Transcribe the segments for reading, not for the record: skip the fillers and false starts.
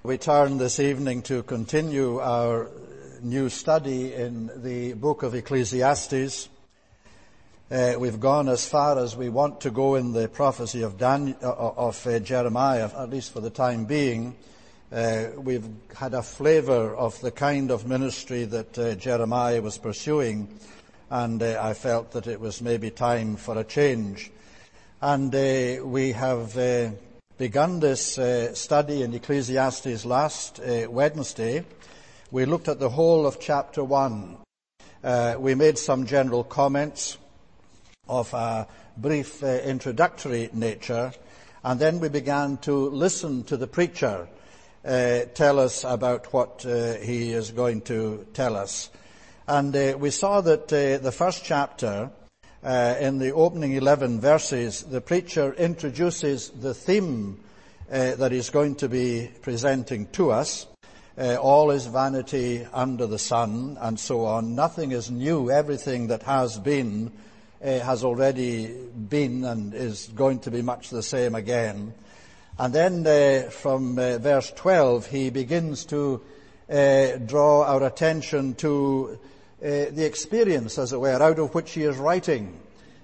We turn this evening to continue our new study in the book of Ecclesiastes. We've gone as far as we want to go in the prophecy of Jeremiah, at least for the time being. We've had a flavour of the kind of ministry that Jeremiah was pursuing, and I felt that it was maybe time for a change. And we have begun this study in Ecclesiastes last Wednesday. We looked at the whole of chapter 1. We made some general comments of a brief introductory nature, and then we began to listen to the preacher tell us about what he is going to tell us. And we saw that the first chapter, in the opening 11 verses, the preacher introduces the theme that he's going to be presenting to us. All is vanity under the sun, and so on. Nothing is new. Everything that has been has already been and is going to be much the same again. And then from verse 12, he begins to draw our attention to the experience, as it were, out of which he is writing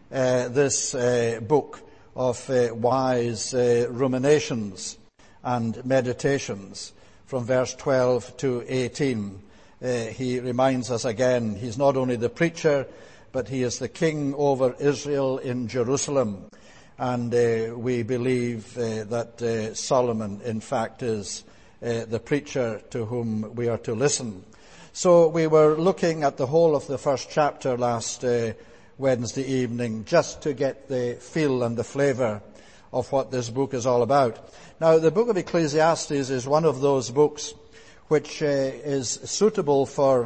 this book of wise ruminations and meditations. From verse 12 to 18, he reminds us again, he's not only the preacher, but he is the king over Israel in Jerusalem. And we believe that Solomon, in fact, is the preacher to whom we are to listen. So we were looking at the whole of the first chapter last Wednesday evening, just to get the feel and the flavour of what this book is all about. Now, the book of Ecclesiastes is one of those books which is suitable for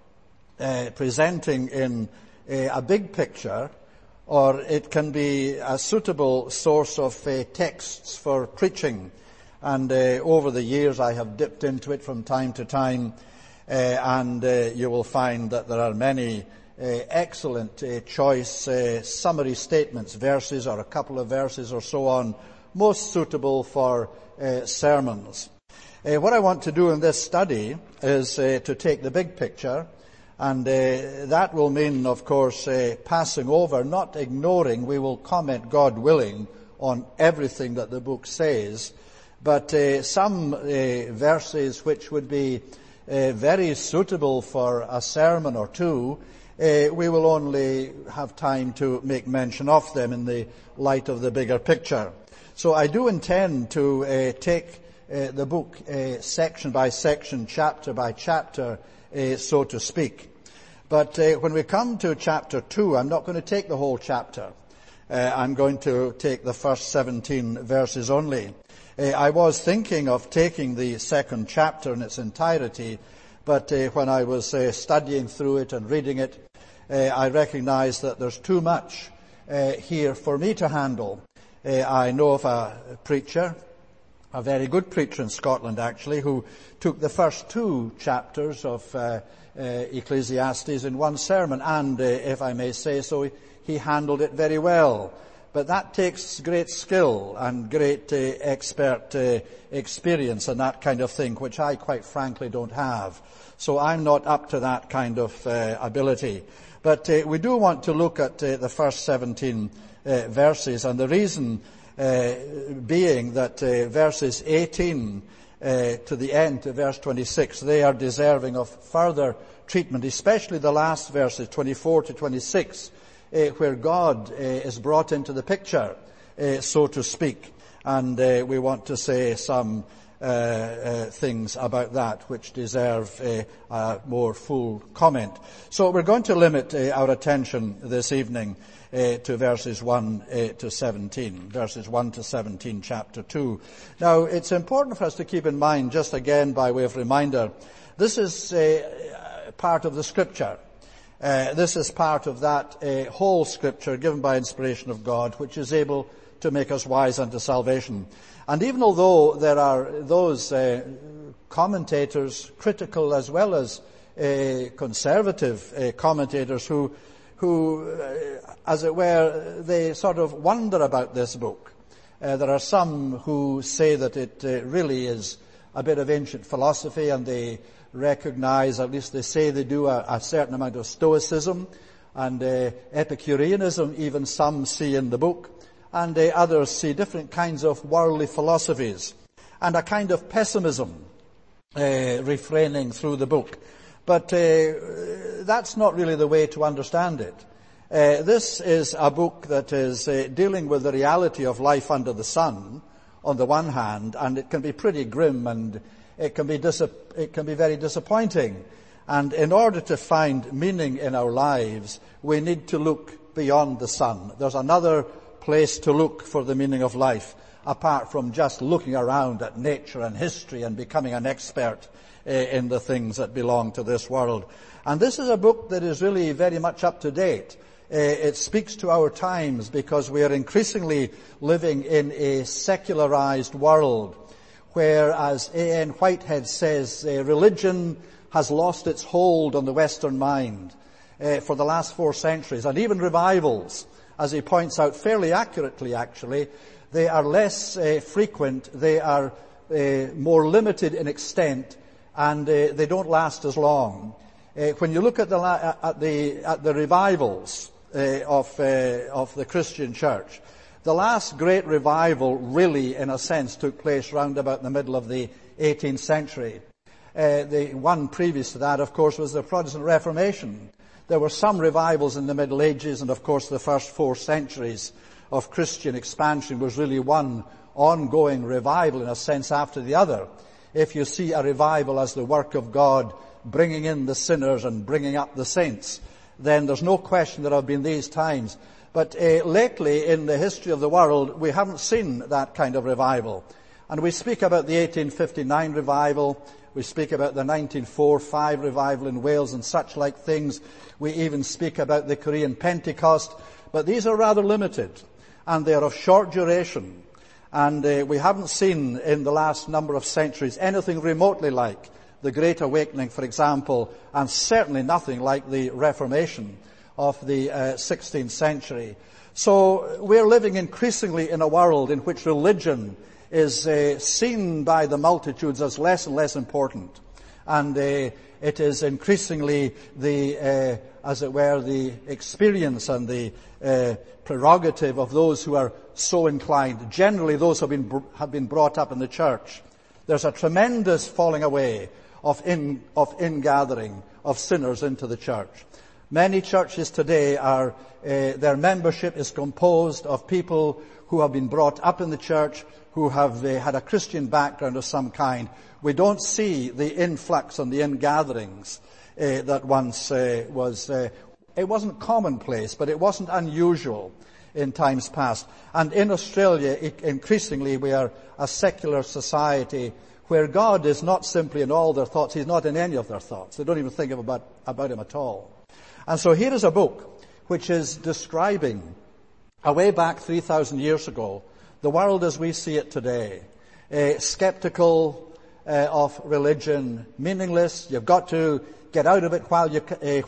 presenting in a big picture, or it can be a suitable source of texts for preaching. And over the years I have dipped into it from time to time, and you will find that there are many excellent choice summary statements, verses or a couple of verses or so on, most suitable for sermons. What I want to do in this study is to take the big picture, and that will mean, of course, passing over, not ignoring. We will comment, God willing, on everything that the book says, but some verses which would be very suitable for a sermon or two, we will only have time to make mention of them in the light of the bigger picture. So I do intend to take the book section by section, chapter by chapter, so to speak. But when we come to chapter 2, I'm not going to take the whole chapter. I'm going to take the first 17 verses only. I was thinking of taking the second chapter in its entirety, but when I was studying through it and reading it, I recognized that there's too much here for me to handle. I know of a preacher, a very good preacher in Scotland actually, who took the first 2 chapters of Ecclesiastes in one sermon, and if I may say so, he handled it very well. But that takes great skill and great expert experience and that kind of thing, which I quite frankly don't have. So I'm not up to that kind of ability. But we do want to look at the first 17 verses, and the reason being that verses 18 to the end, to verse 26, they are deserving of further treatment, especially the last verses, 24 to 26, where God is brought into the picture, so to speak. And we want to say some things about that which deserve a more full comment. So we're going to limit our attention this evening to verses 1 to 17. Verses 1 to 17, chapter 2. Now, it's important for us to keep in mind, just again by way of reminder, this is part of the Scripture. This is part of that whole Scripture given by inspiration of God, which is able to make us wise unto salvation. And even although there are those commentators, critical as well as conservative commentators, who as it were, they sort of wonder about this book. There are some who say that it really is a bit of ancient philosophy, and they recognize, at least they say they do, a certain amount of Stoicism and Epicureanism, even some see in the book, and others see different kinds of worldly philosophies and a kind of pessimism refraining through the book. But that's not really the way to understand it. This is a book that is dealing with the reality of life under the sun, on the one hand, and it can be pretty grim, and it can be very disappointing. And in order to find meaning in our lives, we need to look beyond the sun. There's another place to look for the meaning of life, apart from just looking around at nature and history and becoming an expert in the things that belong to this world. And this is a book that is really very much up to date. It speaks to our times because we are increasingly living in a secularized world where, as A.N. Whitehead says, religion has lost its hold on the Western mind for the last 4 centuries. And even revivals, as he points out fairly accurately actually, they are less frequent, they are more limited in extent, and they don't last as long. When you look at the revivals of the Christian church, the last great revival really, in a sense, took place round about the middle of the 18th century. The one previous to that, of course, was the Protestant Reformation. There were some revivals in the Middle Ages, and of course the first 4 centuries of Christian expansion was really one ongoing revival in a sense after the other. If you see a revival as the work of God bringing in the sinners and bringing up the saints, then there's no question there have been these times. But lately in the history of the world, we haven't seen that kind of revival. And we speak about the 1859 revival, we speak about the 1904-5 revival in Wales and such like things. We even speak about the Korean Pentecost. But these are rather limited, and they are of short duration. And we haven't seen in the last number of centuries anything remotely like the Great Awakening, for example, and certainly nothing like the Reformation of the 16th century. So we're living increasingly in a world in which religion is seen by the multitudes as less and less important. And it is increasingly the, as it were, the experience and the prerogative of those who are so inclined, generally those who have been brought up in the church. There's a tremendous falling away of ingathering of sinners into the church. Many churches today are, their membership is composed of people who have been brought up in the church, who have had a Christian background of some kind. We don't see the influx and the ingatherings that once was. It wasn't commonplace, but it wasn't unusual in times past. And in Australia, increasingly, we are a secular society where God is not simply in all their thoughts. He's not in any of their thoughts. They don't even think about Him at all. And so here is a book which is describing, way back 3,000 years ago, the world as we see it today. Skeptical of religion, meaningless. You've got to get out of it while you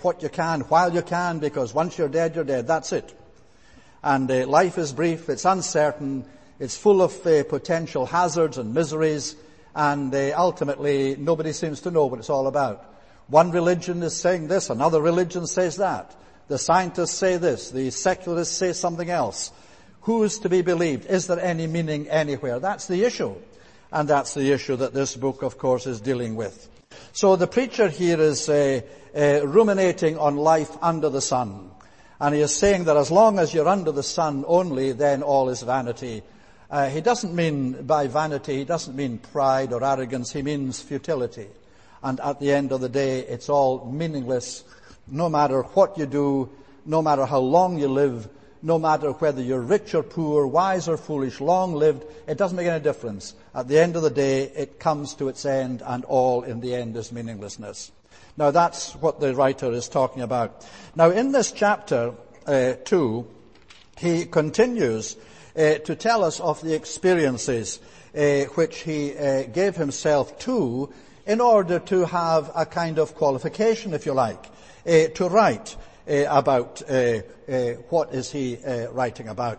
can, because once you're dead, you're dead. That's it. And life is brief, it's uncertain, it's full of potential hazards and miseries, and ultimately nobody seems to know what it's all about. One religion is saying this, another religion says that. The scientists say this, the secularists say something else. Who is to be believed? Is there any meaning anywhere? That's the issue. And that's the issue that this book, of course, is dealing with. So the preacher here is ruminating on life under the sun. And he is saying that as long as you're under the sun only, then all is vanity. He doesn't mean by vanity, he doesn't mean pride or arrogance, he means futility. And at the end of the day, it's all meaningless, no matter what you do, no matter how long you live, no matter whether you're rich or poor, wise or foolish, long-lived, it doesn't make any difference. At the end of the day, it comes to its end, and all in the end is meaninglessness. Now that's what the writer is talking about. Now in this chapter 2, he continues to tell us of the experiences which he gave himself to in order to have a kind of qualification, if you like, to write about what is he writing about.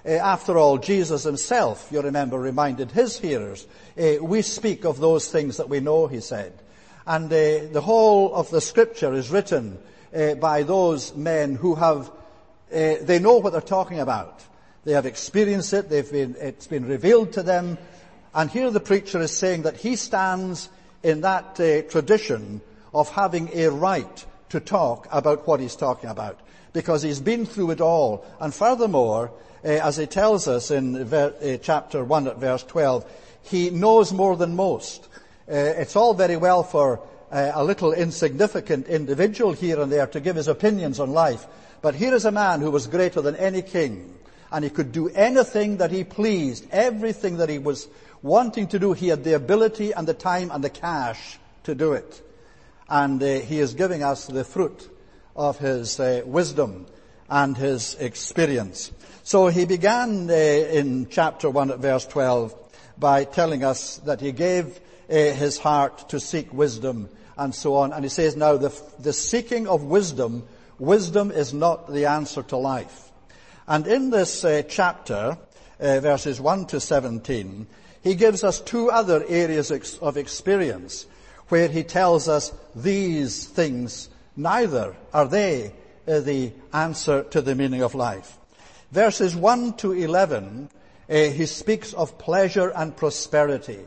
After all, Jesus himself, you remember, reminded his hearers, we speak of those things that we know, he said. And the whole of the Scripture is written by those men who have, they know what they're talking about. They have experienced it, it's been revealed to them. And here the preacher is saying that he stands in that tradition of having a right to talk about what he's talking about, because he's been through it all. And furthermore, as he tells us in chapter 1 at verse 12, he knows more than most. It's all very well for a little insignificant individual here and there to give his opinions on life, but here is a man who was greater than any king, and he could do anything that he pleased. Everything that he was wanting to do, he had the ability and the time and the cash to do it. And he is giving us the fruit of his wisdom and his experience. So he began in chapter 1 at verse 12 by telling us that he gave his heart to seek wisdom and so on. And he says, now the seeking of wisdom is not the answer to life. And in this chapter, verses 1 to 17, he gives us two other areas of experience where he tells us these things, neither are they the answer to the meaning of life. Verses 1 to 11, he speaks of pleasure and prosperity.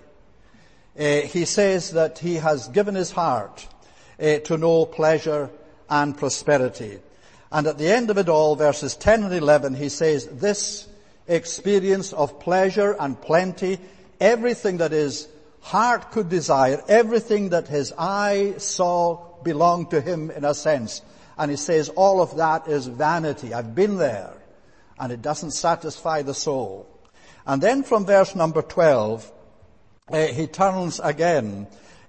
He says that he has given his heart to know pleasure and prosperity. And at the end of it all, verses 10 and 11, he says this experience of pleasure and plenty, everything that his heart could desire, everything that his eye saw belonged to him in a sense. And he says all of that is vanity. I've been there, and it doesn't satisfy the soul. And then from verse number 12, he turns again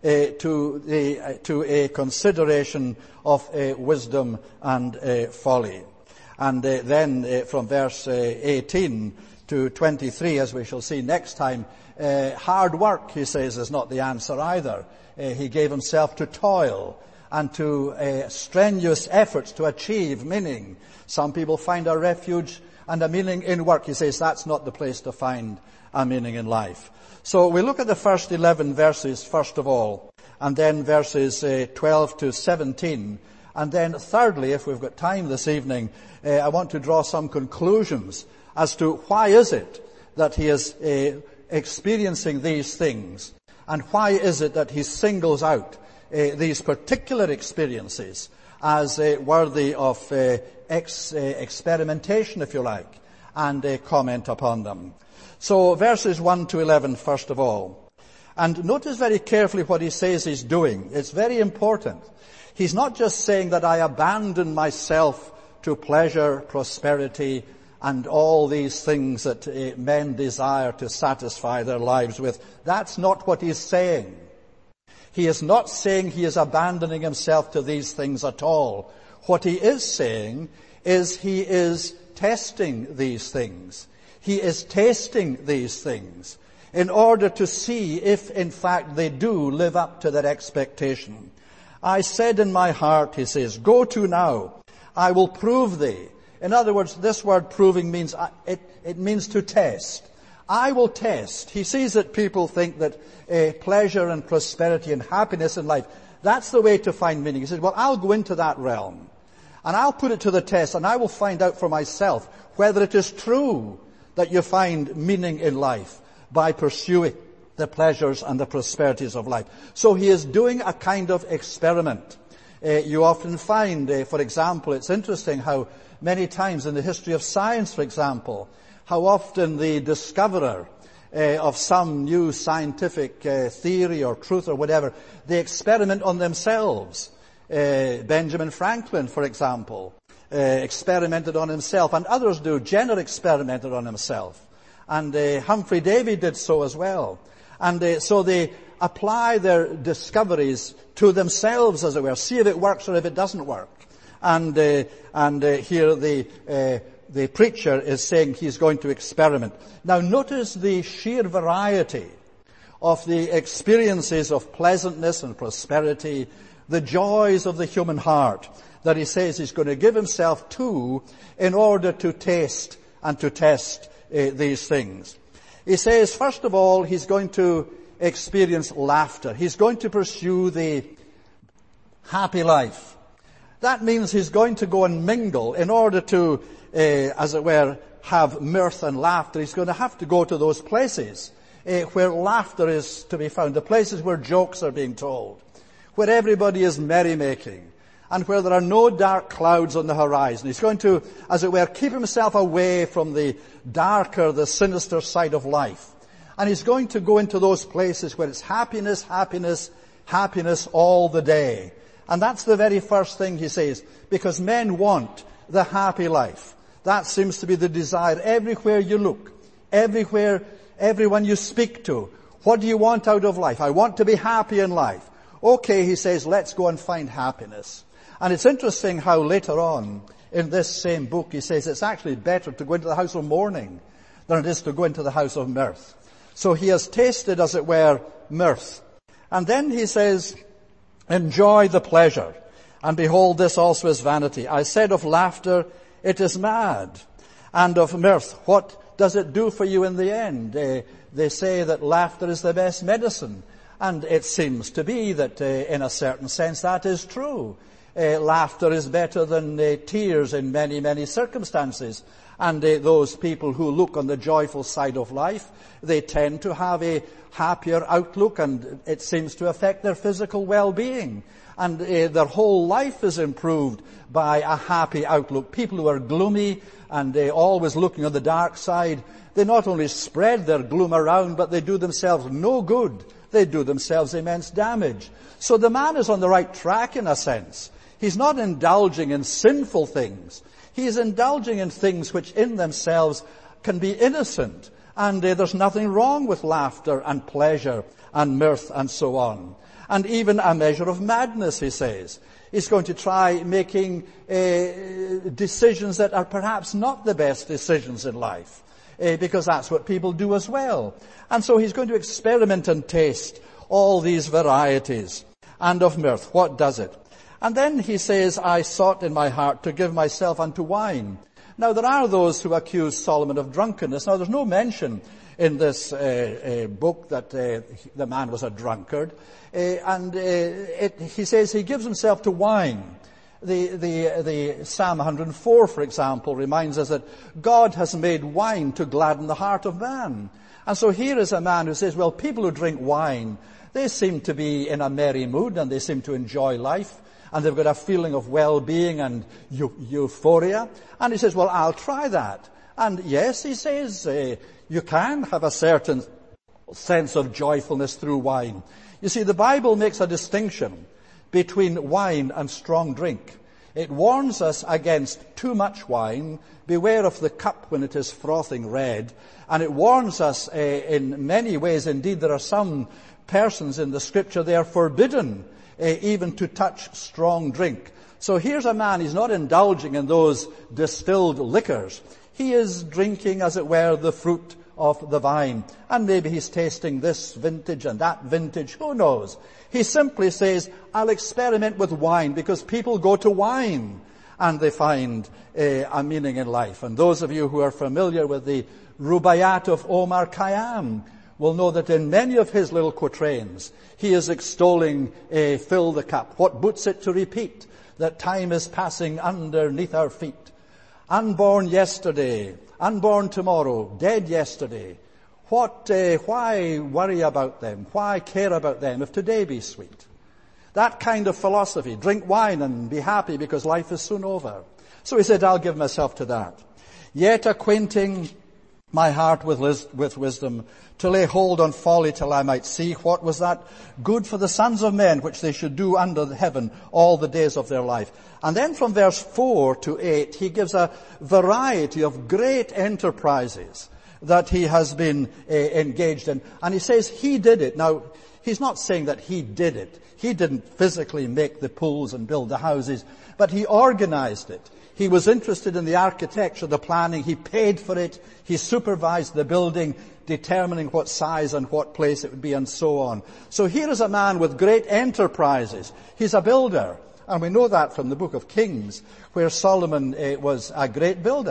to a consideration of wisdom and folly. And then from verse 18 to 23, as we shall see next time, hard work, he says, is not the answer either. He gave himself to toil and to strenuous efforts to achieve meaning. Some people find a refuge and a meaning in work. He says that's not the place to find a meaning in life. So we look at the first 11 verses first of all, and then verses 12 to 17. And then thirdly, if we've got time this evening, I want to draw some conclusions as to why is it that he is experiencing these things, and why is it that he singles out these particular experiences as worthy of experimentation, if you like, and comment upon them. So verses 1 to 11 first of all. And notice very carefully what he says he's doing. It's very important. He's not just saying that I abandon myself to pleasure, prosperity, and all these things that men desire to satisfy their lives with. That's not what he's saying. He is not saying he is abandoning himself to these things at all. What he is saying is he is testing these things. He is tasting these things in order to see if, in fact, they do live up to their expectation. I said in my heart, he says, go to now, I will prove thee. In other words, this word proving means, it means to test. I will test. He sees that people think that pleasure and prosperity and happiness in life, that's the way to find meaning. He says, well, I'll go into that realm, and I'll put it to the test, and I will find out for myself whether it is true that you find meaning in life by pursuing the pleasures and the prosperities of life. So he is doing a kind of experiment. You often find, for example, it's interesting how many times in the history of science, for example, how often the discoverer of some new scientific theory or truth or whatever, they experiment on themselves. Benjamin Franklin, for example, experimented on himself, and others do. Jenner experimented on himself, and Humphrey Davy did so as well. And so they apply their discoveries to themselves, as it were, see if it works or if it doesn't work. And here the preacher is saying he's going to experiment. Now notice the sheer variety of the experiences of pleasantness and prosperity, the joys of the human heart that he says he's going to give himself to in order to taste and to test these things. He says, first of all, he's going to experience laughter. He's going to pursue the happy life. That means he's going to go and mingle in order to, as it were, have mirth and laughter. He's going to have to go to those places where laughter is to be found, the places where jokes are being told, where everybody is merrymaking, and where there are no dark clouds on the horizon. He's going to, as it were, keep himself away from the darker, the sinister side of life. And he's going to go into those places where it's happiness, happiness, happiness all the day. And that's the very first thing he says, because men want the happy life. That seems to be the desire everywhere you look, everywhere, everyone you speak to. What do you want out of life? I want to be happy in life. Okay, he says, let's go and find happiness. And it's interesting how later on in this same book he says it's actually better to go into the house of mourning than it is to go into the house of mirth. So he has tasted, as it were, mirth. And then he says, enjoy the pleasure. And behold, this also is vanity. I said of laughter, it is mad. And of mirth, what does it do for you in the end? They say that laughter is the best medicine. And it seems to be that in a certain sense that is true. Laughter is better than tears in many, many circumstances. And those people who look on the joyful side of life, they tend to have a happier outlook, and it seems to affect their physical well-being. And their whole life is improved by a happy outlook. People who are gloomy and always looking on the dark side, they not only spread their gloom around, but they do themselves no good. They do themselves immense damage. So the man is on the right track in a sense. He's not indulging in sinful things. He is indulging in things which in themselves can be innocent. And there's nothing wrong with laughter and pleasure and mirth and so on. And even a measure of madness, he says. He's going to try making decisions that are perhaps not the best decisions in life, because that's what people do as well. And so he's going to experiment and taste all these varieties. And of mirth, what does it? And then he says, I sought in my heart to give myself unto wine. Now there are those who accuse Solomon of drunkenness. Now there's no mention in this book that the man was a drunkard. He says he gives himself to wine. The Psalm 104, for example, reminds us that God has made wine to gladden the heart of man. And so here is a man who says, well, people who drink wine, they seem to be in a merry mood and they seem to enjoy life. And they've got a feeling of well-being and euphoria. And he says, well, I'll try that. And yes, he says, you can have a certain sense of joyfulness through wine. You see, the Bible makes a distinction between wine and strong drink. It warns us against too much wine. Beware of the cup when it is frothing red. And it warns us in many ways. Indeed, there are some persons in the Scripture, they are forbidden even to touch strong drink. So here's a man, he's not indulging in those distilled liquors. He is drinking, as it were, the fruit of the vine. And maybe he's tasting this vintage and that vintage, who knows? He simply says, I'll experiment with wine, because people go to wine and they find a meaning in life. And those of you who are familiar with the Rubaiyat of Omar Khayyam will know that in many of his little quatrains, he is extolling fill the cup. What boots it to repeat that time is passing underneath our feet? Unborn yesterday, unborn tomorrow, dead yesterday. Why worry about them? Why care about them if today be sweet? That kind of philosophy. Drink wine and be happy because life is soon over. So he said, I'll give myself to that. Yet acquainting my heart with wisdom, to lay hold on folly till I might see what was that good for the sons of men which they should do under heaven all the days of their life. And then from verse 4 to 8, he gives a variety of great enterprises that he has been engaged in. And he says he did it. Now, he's not saying that he did it. He didn't physically make the pools and build the houses, but he organized it. He was interested in the architecture, the planning. He paid for it. He supervised the building, determining what size and what place it would be and so on. So here is a man with great enterprises. He's a builder. And we know that from the book of Kings, where Solomon was a great builder.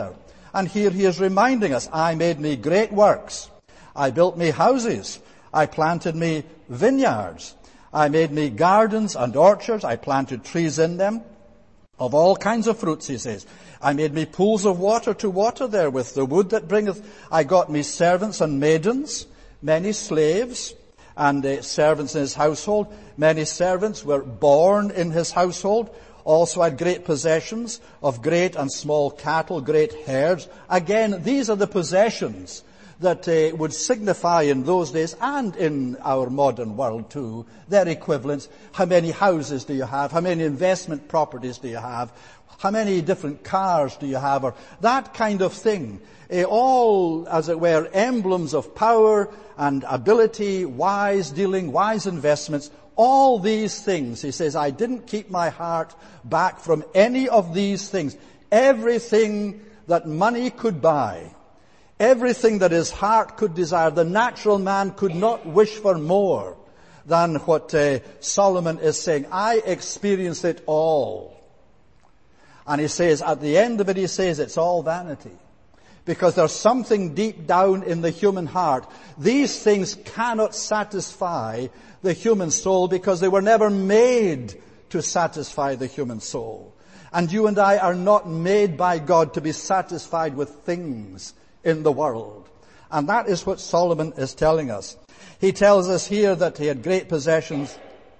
And here he is reminding us, I made me great works. I built me houses. I planted me vineyards. I made me gardens and orchards. I planted trees in them of all kinds of fruits, he says. I made me pools of water to water therewith, the wood that bringeth. I got me servants and maidens, many slaves, and servants in his household. Many servants were born in his household. Also had great possessions of great and small cattle, great herds. Again, these are the possessions that would signify in those days and in our modern world too, their equivalents. How many houses do you have? How many investment properties do you have? How many different cars do you have? Or that kind of thing. All, as it were, emblems of power and ability, wise dealing, wise investments. All these things, he says, I didn't keep my heart back from any of these things. Everything that money could buy, everything that his heart could desire, the natural man could not wish for more than what Solomon is saying. I experienced it all. And he says, at the end of it, he says, it's all vanity. Because there's something deep down in the human heart. These things cannot satisfy the human soul because they were never made to satisfy the human soul. And you and I are not made by God to be satisfied with things in the world. And that is what Solomon is telling us. He tells us here that he had great possessions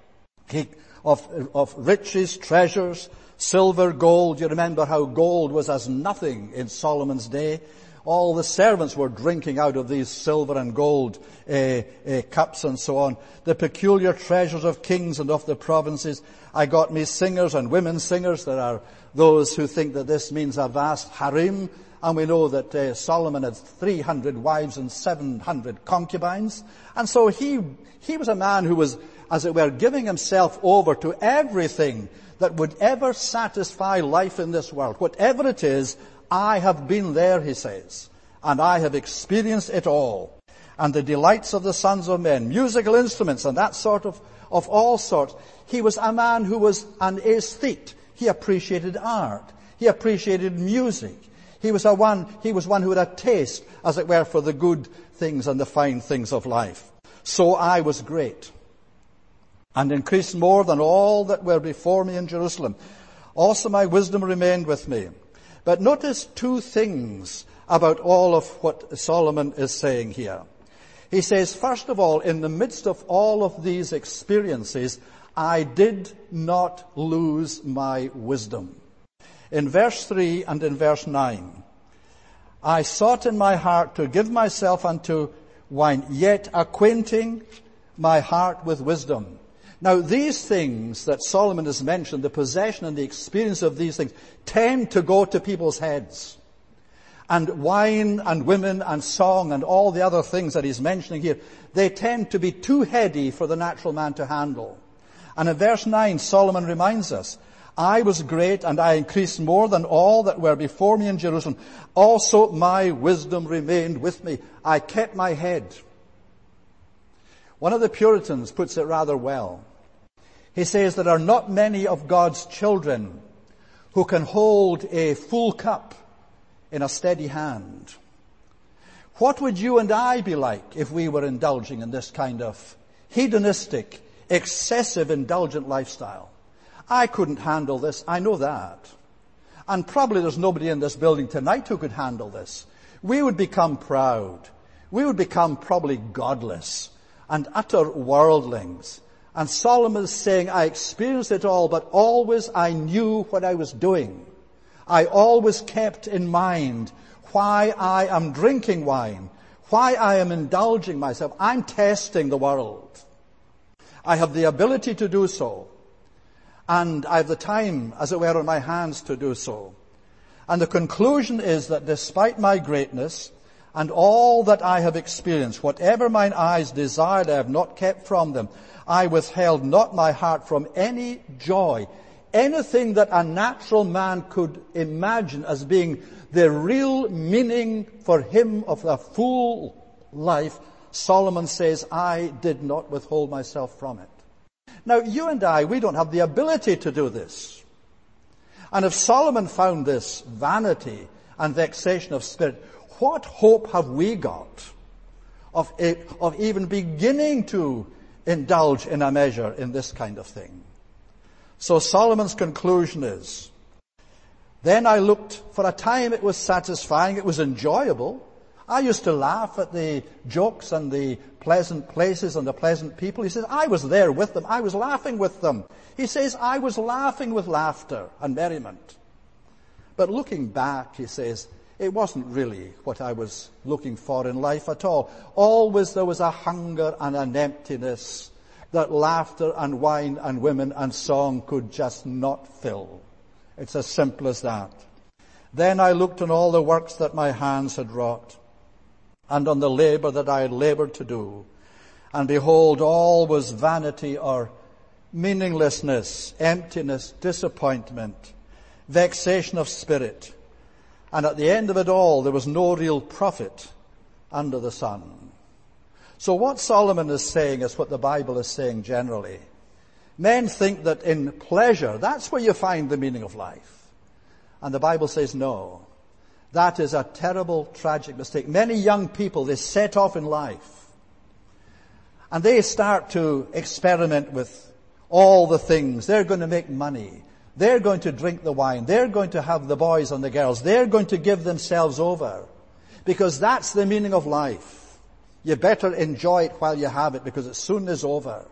of riches, treasures, silver, gold. You remember how gold was as nothing in Solomon's day. All the servants were drinking out of these silver and gold cups and so on. The peculiar treasures of kings and of the provinces. I got me singers and women singers. There are those who think that this means a vast harem. And we know that Solomon had 300 wives and 700 concubines. And so he was a man who was, as it were, giving himself over to everything that would ever satisfy life in this world. Whatever it is, I have been there, he says, and I have experienced it all. And the delights of the sons of men, musical instruments and that sort of all sorts. He was a man who was an aesthete. He appreciated art. He appreciated music. He was one who had a taste, as it were, for the good things and the fine things of life. So I was great, and increased more than all that were before me in Jerusalem. Also my wisdom remained with me. But notice two things about all of what Solomon is saying here. He says, first of all, in the midst of all of these experiences, I did not lose my wisdom. In verse 3 and in verse 9, I sought in my heart to give myself unto wine, yet acquainting my heart with wisdom. Now, these things that Solomon has mentioned, the possession and the experience of these things, tend to go to people's heads. And wine and women and song and all the other things that he's mentioning here, they tend to be too heady for the natural man to handle. And in verse 9, Solomon reminds us, I was great and I increased more than all that were before me in Jerusalem. Also my wisdom remained with me. I kept my head. One of the Puritans puts it rather well. He says there are not many of God's children who can hold a full cup in a steady hand. What would you and I be like if we were indulging in this kind of hedonistic, excessive, indulgent lifestyle? I couldn't handle this. I know that. And probably there's nobody in this building tonight who could handle this. We would become proud. We would become probably godless and utter worldlings. And Solomon is saying, I experienced it all, but always I knew what I was doing. I always kept in mind why I am drinking wine, why I am indulging myself. I'm testing the world. I have the ability to do so. And I have the time, as it were, on my hands to do so. And the conclusion is that despite my greatness and all that I have experienced, whatever mine eyes desired, I have not kept from them. I withheld not my heart from any joy. Anything that a natural man could imagine as being the real meaning for him of a full life, Solomon says, I did not withhold myself from it. Now, you and I, we don't have the ability to do this. And if Solomon found this vanity and vexation of spirit. What hope have we got of even beginning to indulge in a measure in this kind of thing? So Solomon's conclusion is, then I looked, for a time it was satisfying, it was enjoyable. I used to laugh at the jokes and the pleasant places and the pleasant people. He says, I was there with them. I was laughing with them. He says, I was laughing with laughter and merriment. But looking back, he says, it wasn't really what I was looking for in life at all. Always there was a hunger and an emptiness that laughter and wine and women and song could just not fill. It's as simple as that. Then I looked on all the works that my hands had wrought, and on the labor that I had labored to do. And behold, all was vanity or meaninglessness, emptiness, disappointment, vexation of spirit. And at the end of it all, there was no real profit under the sun. So what Solomon is saying is what the Bible is saying generally. Men think that in pleasure, that's where you find the meaning of life. And the Bible says no. That is a terrible, tragic mistake. Many young people, they set off in life. And they start to experiment with all the things. They're going to make money. They're going to drink the wine. They're going to have the boys and the girls. They're going to give themselves over. Because that's the meaning of life. You better enjoy it while you have it, because it soon is over.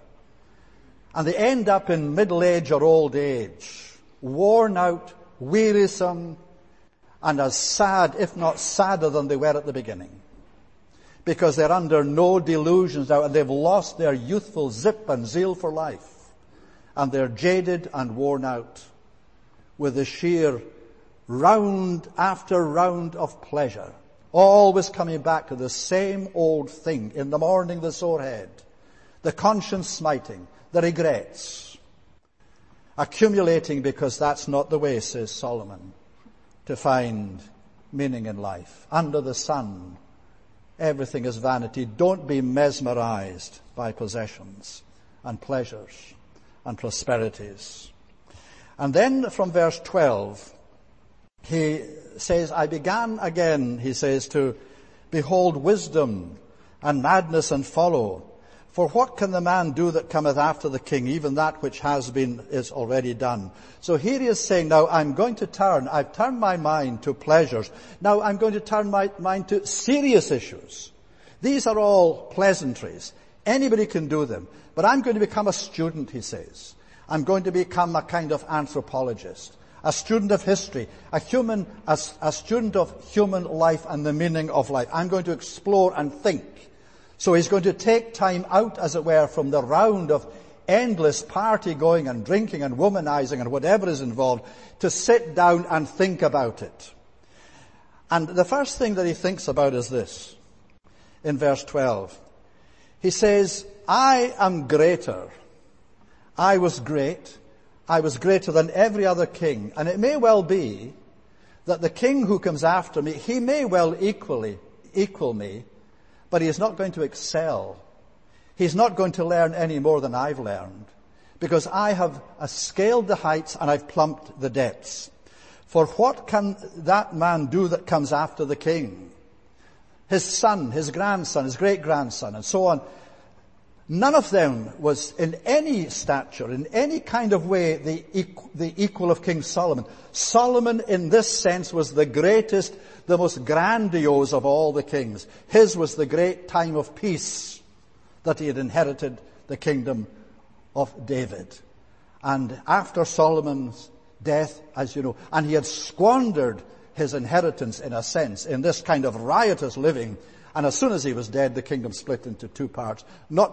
And they end up in middle age or old age, worn out, wearisome, and as sad, if not sadder than they were at the beginning. Because they're under no delusions now, and they've lost their youthful zip and zeal for life. And they're jaded and worn out with the sheer round after round of pleasure, always coming back to the same old thing. In the morning, the sore head, the conscience smiting, the regrets, accumulating, because that's not the way, says Solomon, to find meaning in life. Under the sun, everything is vanity. Don't be mesmerized by possessions and pleasures and prosperities. And then from verse 12, he says, I began again, he says, to behold wisdom and madness and follow. For what can the man do that cometh after the king? Even that which has been is already done. So here he is saying, now I've turned my mind to pleasures. Now I'm going to turn my mind to serious issues. These are all pleasantries. Anybody can do them. But I'm going to become a student, he says. I'm going to become a kind of anthropologist, a student of history, a student of human life and the meaning of life. I'm going to explore and think. So he's going to take time out, as it were, from the round of endless party going and drinking and womanizing and whatever is involved, to sit down and think about it. And the first thing that he thinks about is this. In verse 12, he says, I am greater. I was great. I was greater than every other king. And it may well be that the king who comes after me, he may well equal me, but he is not going to excel. He's not going to learn any more than I've learned, because I have scaled the heights and I've plumped the depths. For what can that man do that comes after the king? His son, his grandson, his great-grandson, and so on. None of them was in any stature, in any kind of way, the equal of King Solomon. Solomon, in this sense, was the greatest, the most grandiose of all the kings. His was the great time of peace that he had inherited the kingdom of David. And after Solomon's death, as you know, and he had squandered his inheritance, in a sense, in this kind of riotous living. And as soon as he was dead, the kingdom split into two parts,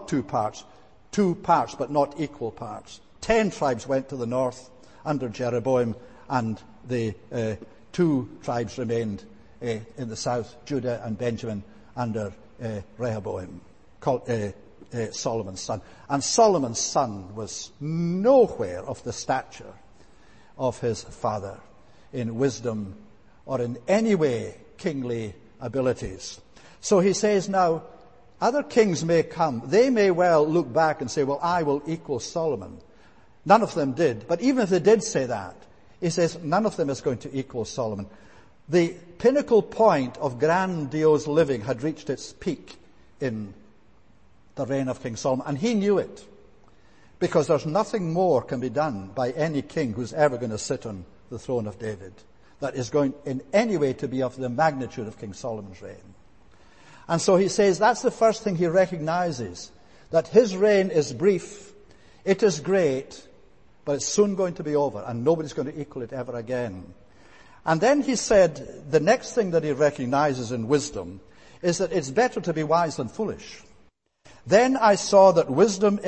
but not equal parts. 10 tribes went to the north under Jeroboam, and the 2 tribes remained in the south, Judah and Benjamin, under Rehoboam, Solomon's son. And Solomon's son was nowhere of the stature of his father in wisdom or in any way kingly abilities. So he says now, other kings may come. They may well look back and say, well, I will equal Solomon. None of them did. But even if they did say that, he says none of them is going to equal Solomon. The pinnacle point of grandiose living had reached its peak in the reign of King Solomon, and he knew it, because there's nothing more can be done by any king who's ever going to sit on the throne of David that is going in any way to be of the magnitude of King Solomon's reign. And so he says that's the first thing he recognizes, that his reign is brief, it is great, but it's soon going to be over, and nobody's going to equal it ever again. And then he said the next thing that he recognizes in wisdom is that it's better to be wise than foolish. Then I saw that wisdom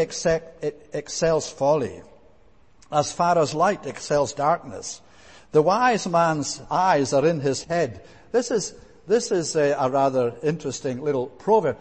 excels folly, as far as light excels darkness. The wise man's eyes are in his head. This is a rather interesting little proverb.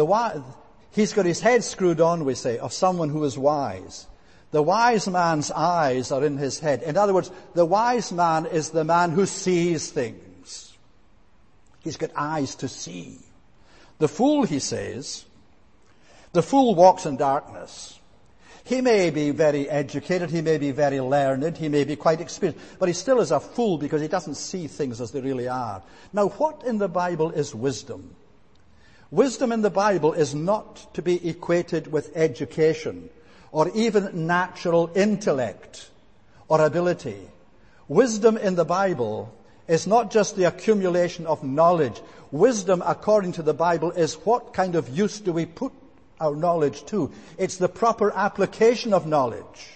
He's got his head screwed on, we say, of someone who is wise. The wise man's eyes are in his head. In other words, the wise man is the man who sees things. He's got eyes to see. The fool, he says, the fool walks in darkness. He may be very educated, he may be very learned, he may be quite experienced, but he still is a fool because he doesn't see things as they really are. Now, what in the Bible is wisdom? Wisdom in the Bible is not to be equated with education or even natural intellect or ability. Wisdom in the Bible is not just the accumulation of knowledge. Wisdom, according to the Bible, is what kind of use do we put our knowledge to. It's the proper application of knowledge.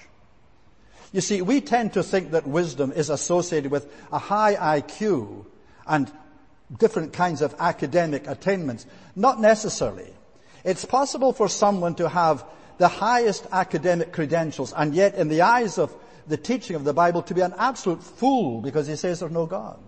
You see, we tend to think that wisdom is associated with a high IQ and different kinds of academic attainments. Not necessarily. It's possible for someone to have the highest academic credentials and yet in the eyes of the teaching of the Bible to be an absolute fool because he says there's no God.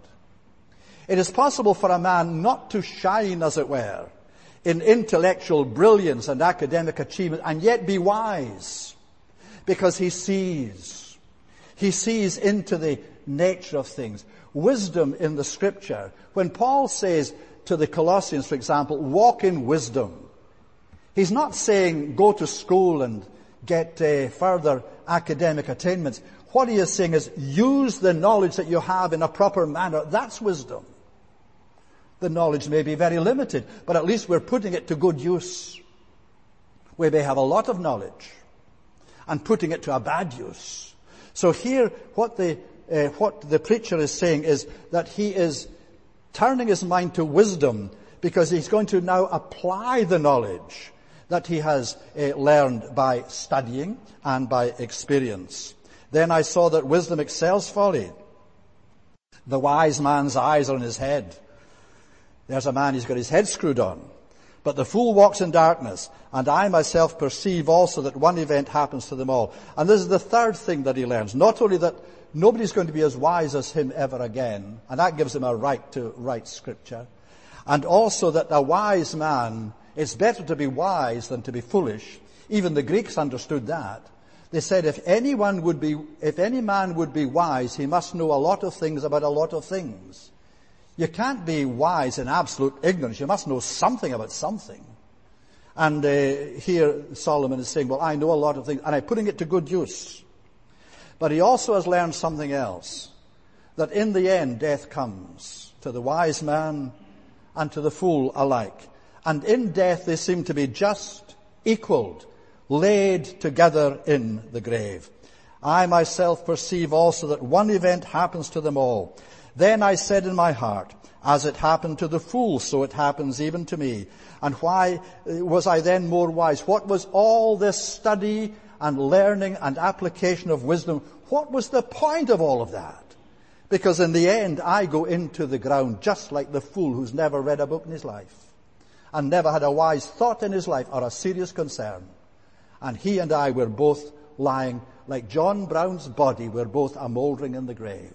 It is possible for a man not to shine, as it were, in intellectual brilliance and academic achievement and yet be wise because he sees. He sees into the nature of things. Wisdom in the Scripture. When Paul says to the Colossians, for example, walk in wisdom, he's not saying go to school and get further academic attainments. What he is saying is use the knowledge that you have in a proper manner. That's wisdom. The knowledge may be very limited, but at least we're putting it to good use. We may have a lot of knowledge and putting it to a bad use. So here, what the preacher is saying is that he is turning his mind to wisdom because he's going to now apply the knowledge that he has learned by studying and by experience. Then I saw that wisdom excels folly. The wise man's eyes are in his head. There's a man, he's got his head screwed on. But the fool walks in darkness, and I myself perceive also that one event happens to them all. And this is the third thing that he learns. Not only that nobody's going to be as wise as him ever again, and that gives him a right to write Scripture, and also that a wise man, it's better to be wise than to be foolish. Even the Greeks understood that. They said if any man would be wise, he must know a lot of things about a lot of things. You can't be wise in absolute ignorance. You must know something about something. And here Solomon is saying, well, I know a lot of things, and I'm putting it to good use. But he also has learned something else, that in the end death comes to the wise man and to the fool alike. And in death they seem to be just equaled, laid together in the grave. I myself perceive also that one event happens to them all. Then I said in my heart, as it happened to the fool, so it happens even to me. And why was I then more wise? What was all this study and learning and application of wisdom? What was the point of all of that? Because in the end, I go into the ground just like the fool who's never read a book in his life and never had a wise thought in his life or a serious concern. And he and I were both lying like John Brown's body. We're both a mouldering in the grave.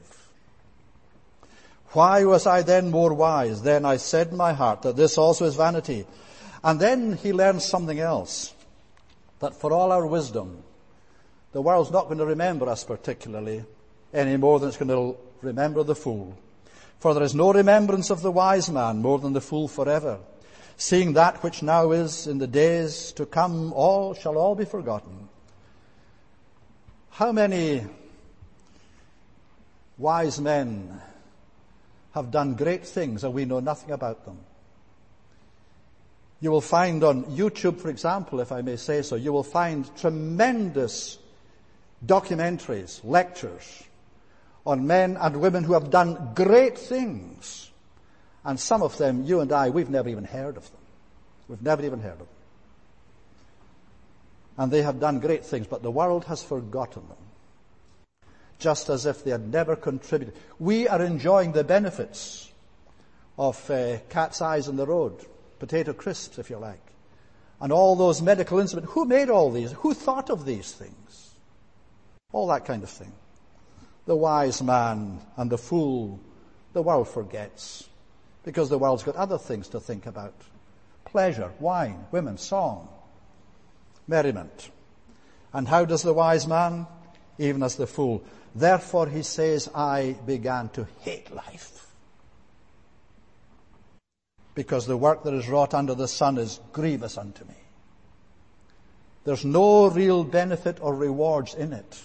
Why was I then more wise? Then I said in my heart that this also is vanity. And then he learns something else. That for all our wisdom, the world's not going to remember us particularly any more than it's going to remember the fool. For there is no remembrance of the wise man more than the fool forever. Seeing that which now is in the days to come shall all be forgotten. How many wise men have done great things and we know nothing about them. You will find on YouTube, for example, if I may say so, you will find tremendous documentaries, lectures on men and women who have done great things. And some of them, you and I, we've never even heard of them. We've never even heard of them. And they have done great things, but the world has forgotten them. Just as if they had never contributed. We are enjoying the benefits of cat's eyes on the road, potato crisps, if you like, and all those medical instruments. Who made all these? Who thought of these things? All that kind of thing. The wise man and the fool, the world forgets, because the world's got other things to think about. Pleasure, wine, women, song, merriment. And how does the wise man? Even as the fool. Therefore, he says, I began to hate life, because the work that is wrought under the sun is grievous unto me. There's no real benefit or rewards in it,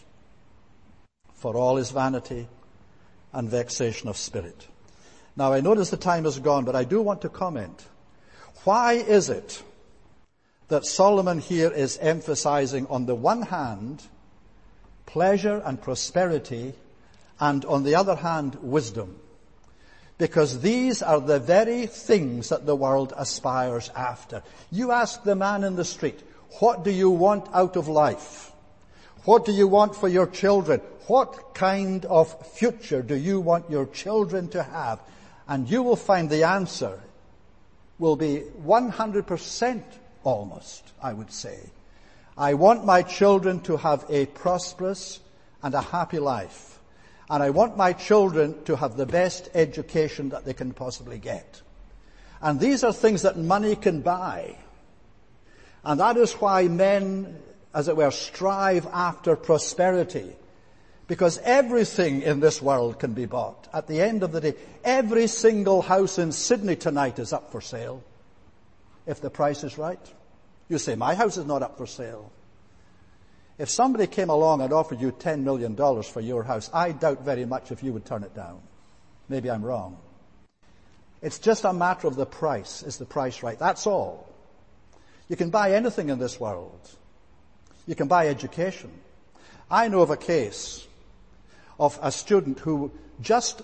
for all is vanity and vexation of spirit. Now, I notice the time has gone, but I do want to comment. Why is it that Solomon here is emphasizing, on the one hand, pleasure and prosperity, and on the other hand, wisdom? Because these are the very things that the world aspires after. You ask the man in the street, what do you want out of life? What do you want for your children? What kind of future do you want your children to have? And you will find the answer will be 100% almost, I would say. I want my children to have a prosperous and a happy life. And I want my children to have the best education that they can possibly get. And these are things that money can buy. And that is why men, as it were, strive after prosperity. Because everything in this world can be bought. At the end of the day, every single house in Sydney tonight is up for sale, if the price is right. You say, my house is not up for sale. If somebody came along and offered you $10 million for your house, I doubt very much if you would turn it down. Maybe I'm wrong. It's just a matter of the price. Is the price right? That's all. You can buy anything in this world. You can buy education. I know of a case of a student who just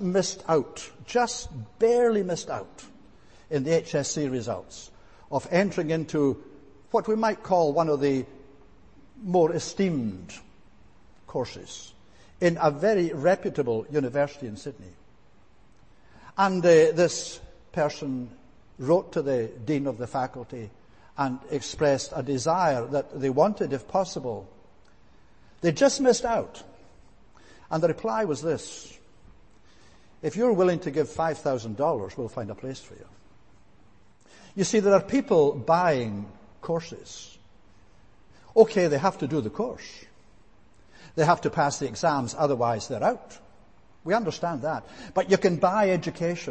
barely missed out in the HSC results of entering into what we might call one of the more esteemed courses in a very reputable university in Sydney. And this person wrote to the dean of the faculty and expressed a desire that they wanted, if possible. They just missed out. And the reply was this: if you're willing to give $5,000, we'll find a place for you. You see, there are people buying courses. Okay, they have to do the course. They have to pass the exams, otherwise they're out. We understand that. But you can buy education.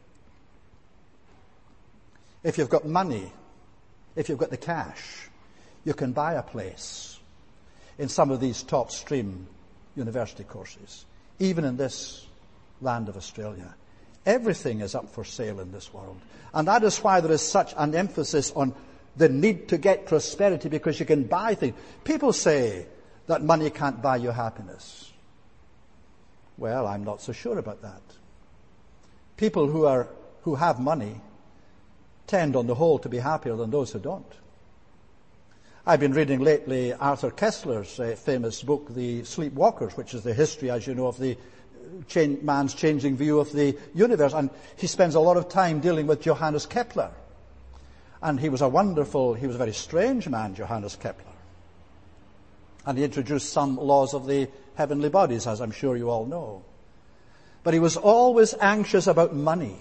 If you've got money, if you've got the cash, you can buy a place in some of these top stream university courses, even in this land of Australia. Everything is up for sale in this world. And that is why there is such an emphasis on the need to get prosperity, because you can buy things. People say that money can't buy you happiness. Well, I'm not so sure about that. People who have money tend on the whole to be happier than those who don't. I've been reading lately Arthur Koestler's famous book, The Sleepwalkers, which is the history, as you know, of the man's changing view of the universe. And he spends a lot of time dealing with Johannes Kepler. And he was a very strange man, Johannes Kepler. And he introduced some laws of the heavenly bodies, as I'm sure you all know. But he was always anxious about money.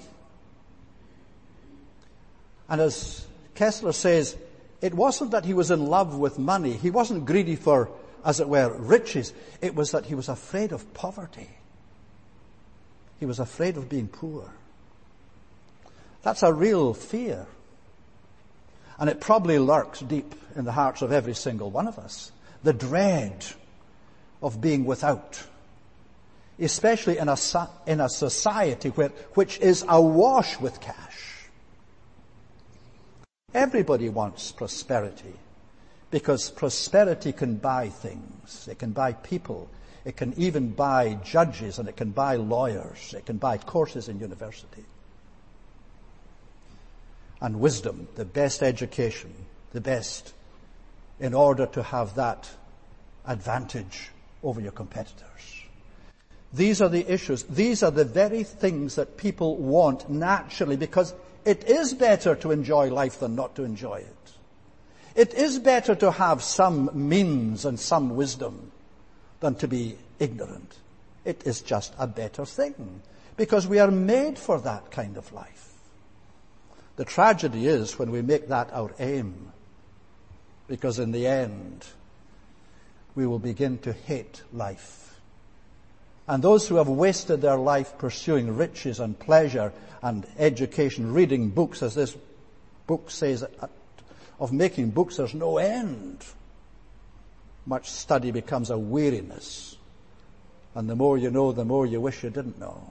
And as Kessler says, it wasn't that he was in love with money. He wasn't greedy for, as it were, riches. It was that he was afraid of poverty. He was afraid of being poor. That's a real fear. And it probably lurks deep in the hearts of every single one of us. The dread of being without. especially in a society which is awash with cash. Everybody wants prosperity, because prosperity can buy things. It can buy people. It can even buy judges, and it can buy lawyers. It can buy courses in university. And wisdom, the best education, the best, in order to have that advantage over your competitors. These are the issues. These are the very things that people want naturally, because it is better to enjoy life than not to enjoy it. It is better to have some means and some wisdom than to be ignorant. It is just a better thing, because we are made for that kind of life. The tragedy is when we make that our aim, because in the end, we will begin to hate life. And those who have wasted their life pursuing riches and pleasure and education, reading books, as this book says, of making books, there's no end. Much study becomes a weariness. And the more you know, the more you wish you didn't know.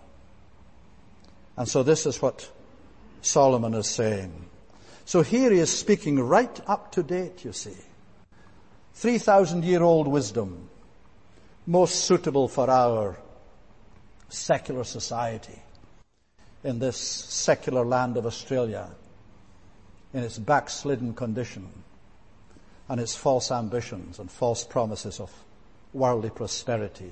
And so this is what Solomon is saying. So here he is speaking right up to date, you see. 3,000-year-old wisdom, most suitable for our secular society in this secular land of Australia, in its backslidden condition and its false ambitions and false promises of worldly prosperity.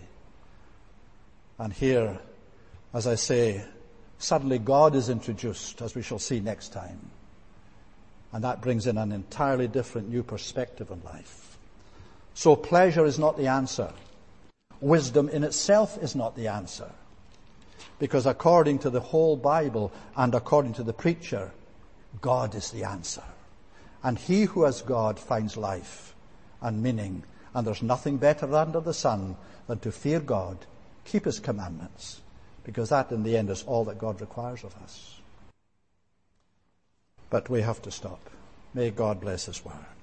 And here, as I say, suddenly God is introduced, as we shall see next time. And that brings in an entirely different new perspective on life. So pleasure is not the answer. Wisdom in itself is not the answer. Because according to the whole Bible and according to the preacher, God is the answer. And he who has God finds life and meaning. And there's nothing better under the sun than to fear God, keep his commandments, because that in the end is all that God requires of us. But we have to stop. May God bless his word.